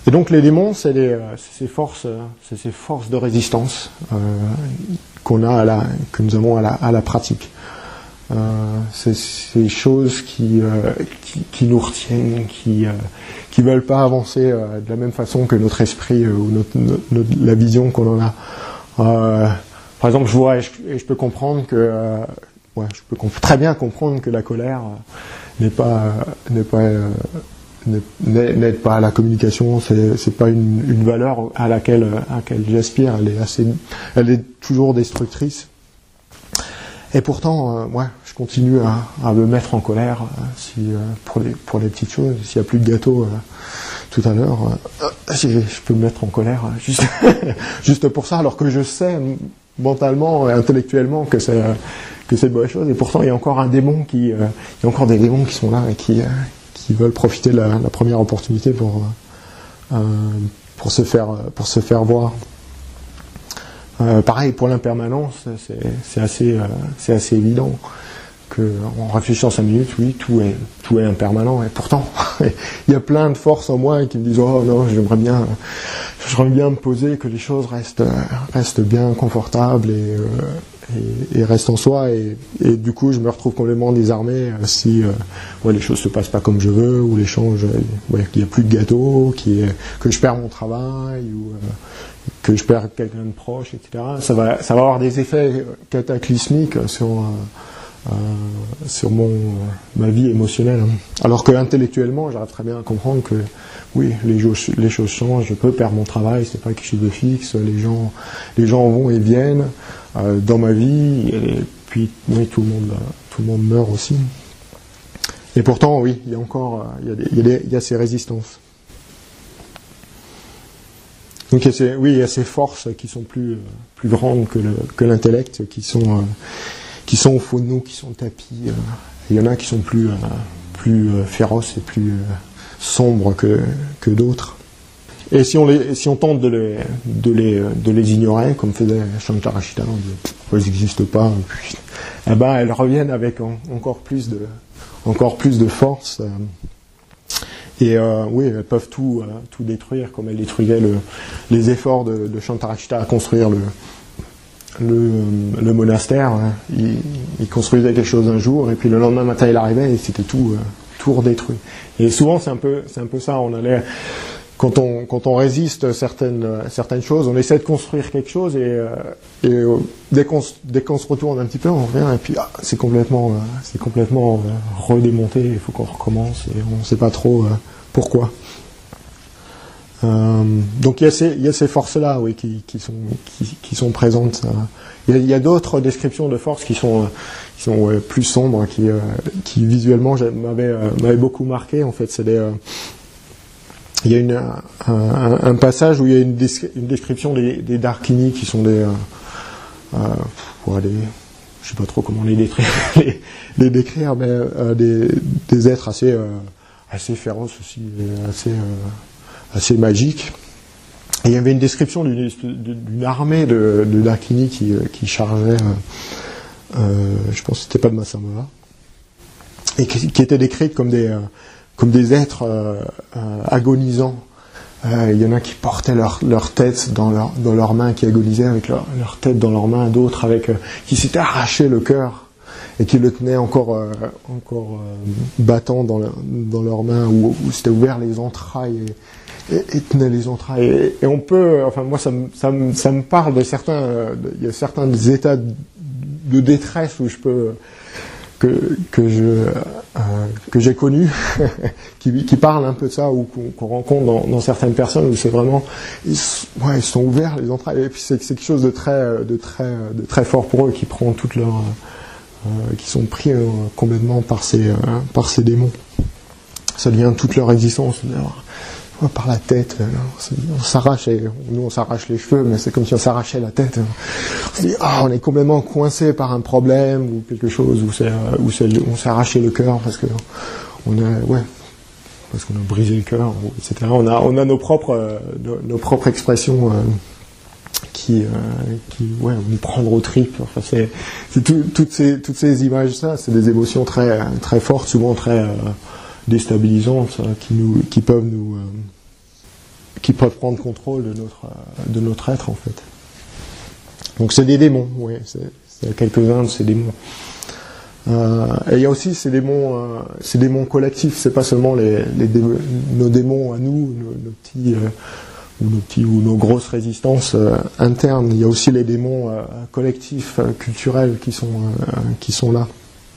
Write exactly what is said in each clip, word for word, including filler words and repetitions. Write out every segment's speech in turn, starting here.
Et donc les démons, c'est, les, c'est ces forces, c'est ces forces de résistance euh, qu'on a à la, que nous avons à la, à la pratique. Euh, c'est ces choses qui, euh, qui, qui nous retiennent, qui euh, qui veulent pas avancer euh, de la même façon que notre esprit euh, ou notre, notre, notre, la vision qu'on en a. Euh, par exemple, je vois et je, et je peux comprendre que euh, ouais, je peux comp- très bien comprendre que la colère euh, n'est pas euh, n'est pas euh, n'aide pas à la communication. C'est c'est pas une, une valeur à laquelle à laquelle j'aspire. Elle est assez, elle est toujours destructrice. Et pourtant, euh, ouais, je continue à, à me mettre en colère euh, si, euh, pour, les, pour les petites choses. S'il n'y a plus de gâteau euh, tout à l'heure, euh, je, je peux me mettre en colère euh, juste, juste pour ça, alors que je sais mentalement et intellectuellement que c'est, euh, que c'est de bonnes choses. Et pourtant, il y a encore un démon qui, euh, il y a encore des démons qui sont là et qui, euh, qui veulent profiter de la, la première opportunité pour, euh, pour se faire, pour se faire voir. Euh, pareil pour l'impermanence, c'est, c'est assez, euh, c'est assez évident que, en réfléchissant cinq minutes, oui, tout est, tout est impermanent. Et pourtant, il y a plein de forces en moi qui me disent, oh non, j'aimerais bien, j'aimerais bien me poser, que les choses restent, restent bien confortables et, euh, et, et restent en soi. Et, et du coup, je me retrouve complètement désarmé si, euh, ouais, les choses se passent pas comme je veux, ou les choses, ouais, qu'il y a plus de gâteau, qui, que je perds mon travail, ou euh, que je perds quelqu'un de proche, et cetera. Ça va, ça va avoir des effets cataclysmiques sur, euh, sur mon, ma vie émotionnelle. Alors que intellectuellement, j'arrive très bien à comprendre que oui, les choses, les choses changent, je peux perdre mon travail, c'est pas quelque chose de fixe, les gens, les gens vont et viennent euh, dans ma vie, et puis oui, tout le monde, tout le monde meurt aussi. Et pourtant, oui, il y a encore, il y a, des, il y a, des, il y a ces résistances. Donc il y a ces, oui, il y a ces forces qui sont plus, euh, plus grandes que, le, que l'intellect, qui sont, euh, qui sont au fond de nous, qui sont tapis. Euh, il y en a qui sont plus, euh, plus euh, féroces et plus euh, sombres que, que d'autres. Et si on, les, si on tente de les, de, les, de les ignorer, comme faisait Shankaracharya, on dit elles n'existent pas, eh ben elles reviennent avec en, encore plus de, encore plus de force. Euh, Et euh, oui, elles peuvent tout, euh, tout détruire, comme elles détruisaient le, les efforts de, de Shankaracharya à construire le, le, le monastère. Hein. Il, il construisait quelque chose un jour, et puis le lendemain matin, il arrivait et c'était tout, euh, tout redétruit. Et souvent, c'est un peu, c'est un peu ça. On allait, quand on, quand on résiste certaines, certaines choses, on essaie de construire quelque chose, et, euh, et euh, dès, qu'on, dès qu'on se retourne un petit peu, on revient, et puis ah, c'est complètement, euh, c'est complètement euh, redémonté, il faut qu'on recommence, et on ne sait pas trop euh, pourquoi. Euh, donc il y a ces, il y a ces forces-là, oui, qui, qui, sont, qui, qui sont présentes. Euh. Il, y a, il y a d'autres descriptions de forces qui sont, euh, qui sont ouais, plus sombres, qui, euh, qui visuellement m'avaient, euh, m'avaient beaucoup marqué. En fait, c'est des... Euh, il y a une, un, un, un passage où il y a une, descri- une description des, des Darkini, qui sont des... Euh, euh, ouais, des je sais pas trop comment les décrire, les, les décrire mais euh, des, des êtres assez, euh, assez féroces aussi, assez... Euh, assez magique. Et il y avait une description d'une, d'une armée de, de Dakini qui, qui chargeait, euh, euh, je pense que c'était pas de Masamura, et qui, qui était décrite comme des, euh, comme des êtres euh, euh, agonisants. Euh, il y en a qui portaient leur, leur tête dans, leur, dans leurs mains, qui agonisaient avec leur, leur tête dans leurs mains, d'autres avec, euh, qui s'étaient arraché le cœur et qui le tenaient encore, euh, encore euh, battant dans, le, dans leurs mains, où, où c'était ouvert les entrailles et, Et, et tenait les entrailles. Et, et on peut, enfin moi ça me, ça me, ça me parle de certains, il y a certains états de, de détresse où je peux, que, que je, euh, que j'ai connus, qui, qui parlent un peu de ça, ou qu'on, qu'on rencontre dans, dans certaines personnes où c'est vraiment, ils, ouais, ils sont ouverts les entrailles. Et puis c'est, c'est quelque chose de très, de très, de très fort pour eux, qui prend toute leur, euh, qui sont pris euh, complètement par ces, euh, par ces démons. Ça devient toute leur existence. Par la tête, on s'arrache, et nous on s'arrache les cheveux, mais c'est comme si on s'arrachait la tête. On se dit, ah, on est complètement coincé par un problème ou quelque chose, où c'est, où c'est, on s'est arraché le cœur parce que on a, ouais, parce qu'on a brisé le cœur, et cetera. On a, on a nos propres, nos, nos propres expressions euh, qui, euh, qui, ouais, on nous prendre aux tripes. Enfin, c'est, c'est tout, toutes ces, toutes ces images-là, c'est des émotions très, très fortes, souvent très euh, déstabilisantes, qui nous, qui peuvent nous, euh, qui peuvent prendre contrôle de notre, de notre être, en fait. Donc c'est des démons, oui, c'est, c'est quelques-uns de ces démons. Euh, et il y a aussi ces démons, euh, ces démons collectifs, c'est pas seulement les, les dé- nos démons à nous, nos, nos petits, euh, ou nos petits ou nos grosses résistances euh, internes. Il y a aussi les démons euh, collectifs, euh, culturels qui sont euh, qui sont là.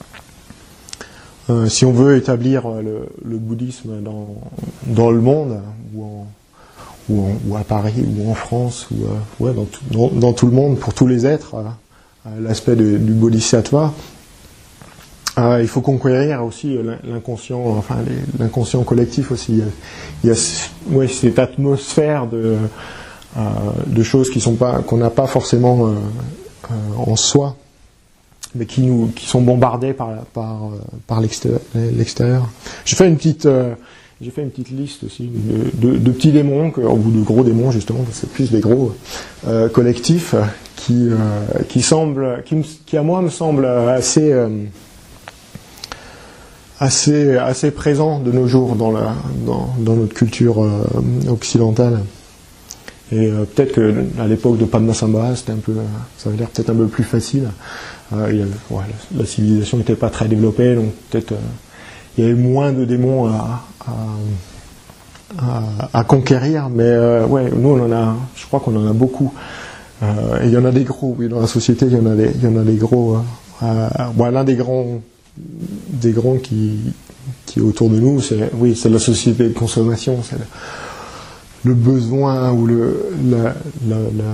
Euh, si on veut établir le, le bouddhisme dans dans le monde, ou en ou, en, ou à Paris, ou en France, ou euh, ouais, dans, tout, dans, dans tout le monde, pour tous les êtres, euh, l'aspect de, du bodhisattva. Euh, il faut conquérir aussi l'inconscient, enfin les, l'inconscient collectif aussi. Il y a, il y a ouais, cette atmosphère de, euh, de choses qui sont pas, qu'on n'a pas forcément euh, euh, en soi, mais qui nous, qui sont bombardées par, par, par l'extérieur. l'extérieur. J'ai fait une petite, euh, j'ai fait une petite liste aussi de, de, de petits démons, que, ou de gros démons justement, c'est plus des gros euh, collectifs qui, euh, qui semblent, qui, qui à moi me semblent assez euh, assez assez présent de nos jours dans la dans, dans notre culture euh, occidentale. Et euh, peut-être que à l'époque de Padmasambhava, c'était un peu, ça avait l'air peut-être un peu plus facile. Euh, il y avait, ouais, la, la civilisation n'était pas très développée, donc peut-être euh, il y avait moins de démons à, à, à, à conquérir. Mais euh, ouais, nous on en a, je crois qu'on en a beaucoup. Euh, et il y en a des gros, oui, dans la société, il y en a des, il y en a des gros. Euh, bon, l'un des grands des grands qui, qui est autour de nous, c'est, oui, c'est la société de consommation, c'est le, le besoin ou le, la, la, la,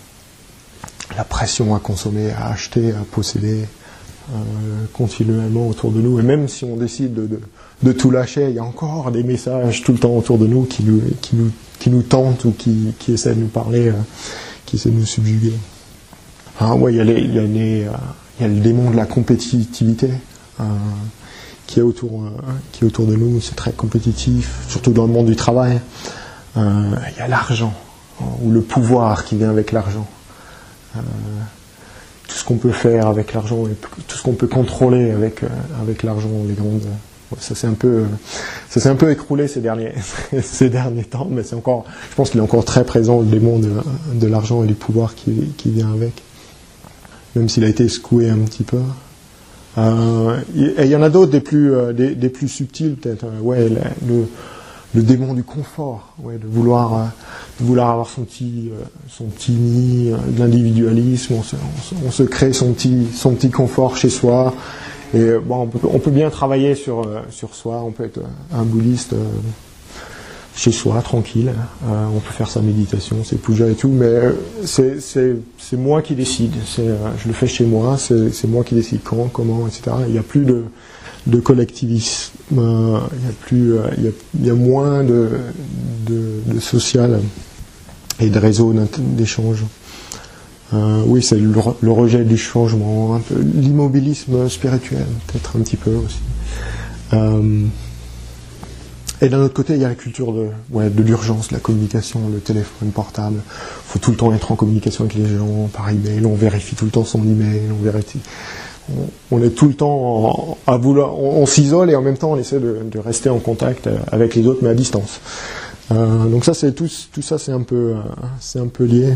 la pression à consommer, à acheter, à posséder euh, continuellement autour de nous. Et même si on décide de, de, de tout lâcher, il y a encore des messages tout le temps autour de nous qui nous, qui nous, qui nous tentent ou qui, qui essaient de nous parler, euh, qui essaient de nous subjuguer. Ah, ouais, il y a les, il y a les, euh, il y a le démon de la compétitivité. Euh, qui est autour, euh, qui est autour de nous, c'est très compétitif, surtout dans le monde du travail. Euh, il y a l'argent, ou le pouvoir qui vient avec l'argent. Euh, tout ce qu'on peut faire avec l'argent, et tout ce qu'on peut contrôler avec, euh, avec l'argent, les grandes. Ouais, ça s'est un peu, ça s'est un peu écroulé ces derniers, ces derniers temps, mais c'est encore, je pense qu'il est encore très présent le démon de, de l'argent et du pouvoir qui, qui vient avec, même s'il a été secoué un petit peu. Euh, et il y en a d'autres des plus, euh, des, des plus subtils peut-être. Euh, ouais, le, le, le démon du confort, ouais, de vouloir, euh, de vouloir avoir son petit, euh, son petit nid, euh, de l'individualisme. On se, on, se, on se crée son petit, son petit confort chez soi. Et euh, bon, on peut, on peut bien travailler sur, euh, sur soi. On peut être un bouddhiste euh, chez soi, tranquille. Euh, on peut faire sa méditation, ses pujas et tout, mais euh, c'est, c'est, c'est moi qui décide. C'est, euh, je le fais chez moi, c'est, c'est moi qui décide quand, comment, et cetera. Il n'y a plus de, de collectivisme, euh, il y a plus, euh, il y a, il y a moins de, de, de social et de réseaux d'échange. Euh, oui, c'est le, le rejet du changement, un peu l'immobilisme spirituel, peut-être un petit peu aussi. Euh, Et d'un autre côté, il y a la culture de, ouais, de l'urgence, la communication, le téléphone portable. Il faut tout le temps être en communication avec les gens, par email. On vérifie tout le temps son email. On vérifie. On, on est tout le temps en, à vouloir. On, on s'isole et en même temps, on essaie de, de rester en contact avec les autres, mais à distance. Euh, donc ça, c'est tout, tout ça, c'est un peu, c'est un peu lié.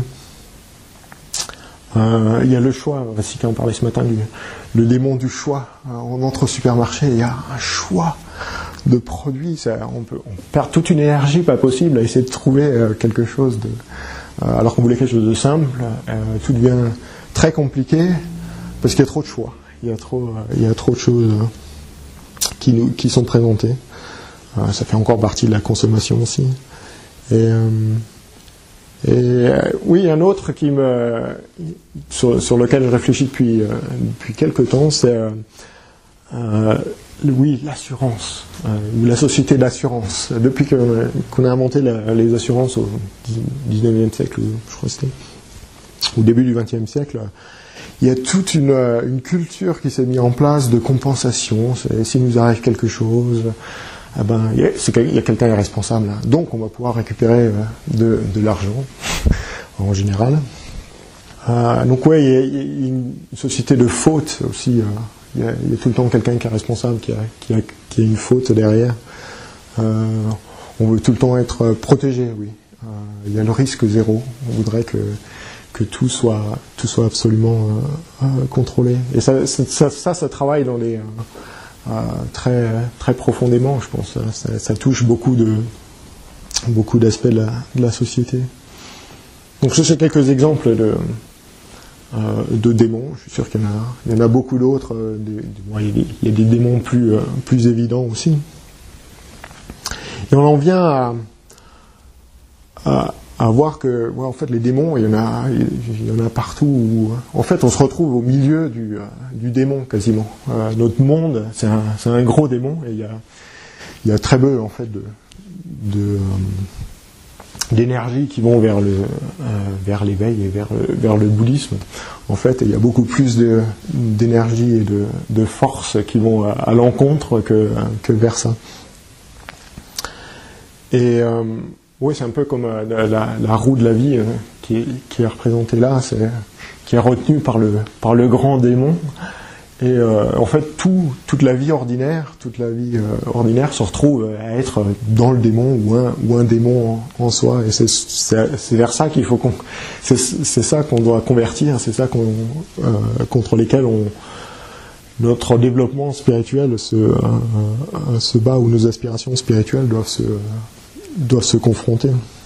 Euh, il y a le choix. Vassika en parlait ce matin, du, le démon du choix. On entre au supermarché, il y a un choix de produits, ça, on, peut, on perd toute une énergie pas possible à essayer de trouver euh, quelque chose de, euh, alors qu'on voulait quelque chose de simple, euh, tout devient très compliqué parce qu'il y a trop de choix, il y a trop, euh, il y a trop de choses euh, qui, nous, qui sont présentées. Euh, ça fait encore partie de la consommation aussi. Et, euh, et euh, oui, un autre qui me, sur, sur lequel je réfléchis depuis, euh, depuis quelques temps, c'est euh, euh, oui, l'assurance, euh, ou la société d'assurance. Depuis que, qu'on a inventé la, les assurances au dix-neuvième siècle, je crois que c'était, au début du vingtième siècle, il y a toute une, une culture qui s'est mise en place de compensation. C'est, s'il nous arrive quelque chose, eh ben, il y a, c'est, il y a quelqu'un qui est responsable, donc on va pouvoir récupérer de, de l'argent, en général. Euh, donc ouais, il y, a, il y a une société de faute aussi. Euh, Il y, a, il y a tout le temps quelqu'un qui est responsable, qui a, qui a, qui a une faute derrière. Euh, on veut tout le temps être protégé, oui. Euh, il y a le risque zéro. On voudrait que, que tout soit, tout soit absolument euh, euh, contrôlé. Et ça, ça, ça, ça travaille dans les, euh, euh, très, très profondément, je pense. Ça, ça touche beaucoup de, beaucoup d'aspects de la, de la société. Donc, ça, c'est quelques exemples de, euh, de démons. Je suis sûr qu'il y en a, il y en a beaucoup d'autres. Euh, des, des, bon, il, y a des, il y a des démons plus, euh, plus évidents aussi. Et on en vient à, à, à voir que, ouais, en fait, les démons, il y en a, il y en a partout. Où, en fait, on se retrouve au milieu du, euh, du démon quasiment. Euh, notre monde, c'est un, c'est un gros démon, et il y a, il y a très peu en fait de, de euh, d'énergie qui vont vers le, euh, vers l'éveil et vers le, vers le bouddhisme. En fait, il y a beaucoup plus de, d'énergie et de, de force qui vont à, à l'encontre que, que vers ça. Et euh, oui, c'est un peu comme euh, la, la roue de la vie euh, qui, est, qui est représentée là, c'est, qui est retenue par le, par le grand démon. Et euh, en fait, tout, toute la vie ordinaire, toute la vie euh, ordinaire se retrouve à être dans le démon ou un, ou un démon en, en soi. Et c'est, c'est, c'est vers ça qu'il faut qu'on, c'est, c'est ça qu'on doit convertir, c'est ça qu'on, euh, contre lesquels on, notre développement spirituel se, euh, euh, se bat, ou nos aspirations spirituelles doivent se, doivent se confronter.